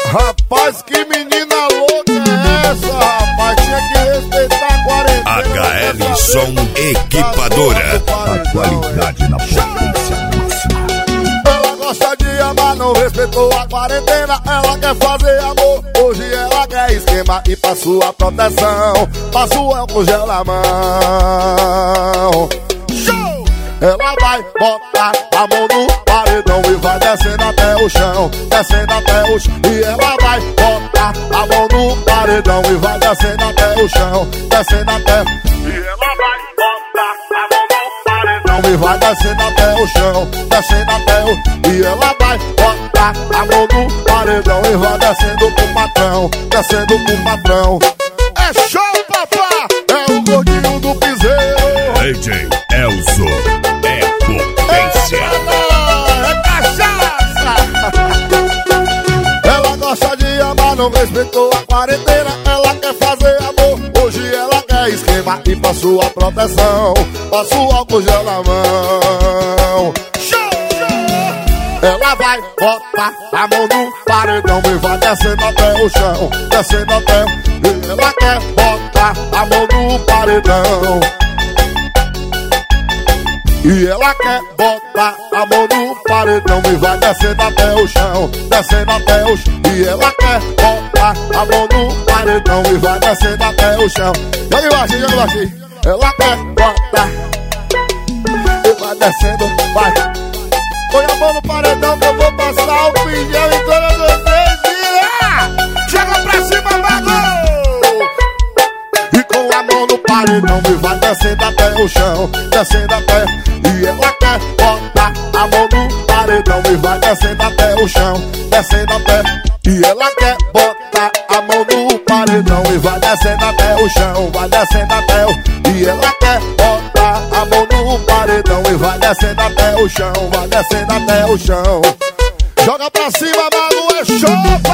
Rapaz, que menina louca é essa, rapaz? Tinha que respeitar a quarentena. HL Som Equipadora. A qualidade na potência máxima. Ela gosta de amar, não respeitou a quarentena. Ela quer fazer amor, hoje ela quer esquema. E pra sua proteção, passa o álcool gel na mão. Show! Ela vai botar a mão no paredão e vai descendo até o chão, descendo até o chão. E ela vai botar a mão no paredão e vai descendo até o chão, descendo até. E ela vai botar a mão no paredão e vai descendo até o chão, descendo até o. E ela vai botar a mão no paredão e vai descendo pro patrão, descendo pro patrão. É show, papá! É o gordinho do piseiro. DJ Elzo é potência. É cachaça! Ela gosta de amar, não respeitou a quarentena. Ela quer fazer amor, hoje ela quer esquema. E pra sua proteção, passa o álcool gel na mão. Ela vai botar a mão no paredão e vai descendo até o chão, descendo até o. E ela quer botar a mão no paredão. E ela quer botar a mão no paredão e vai descendo até o chão, descendo até o chão. E ela quer botar a mão no paredão e vai descendo até o chão. Joga embaixo, joga embaixo. Ela quer botar e vai descendo, vai. Põe a mão no paredão que eu vou passar o pinhão em todas vocês. Chega pra cima, mago! E com a mão no paredão e vai descendo até o chão, descendo até. E ela quer botar a mão no paredão e vai descendo até o chão, descendo até. E ela quer botar a mão no paredão e vai descendo até o chão, vai descendo até o. E ela quer botar a mão no paredão e vai descendo até o chão, vai descendo até o chão. Joga pra cima, mago, é show!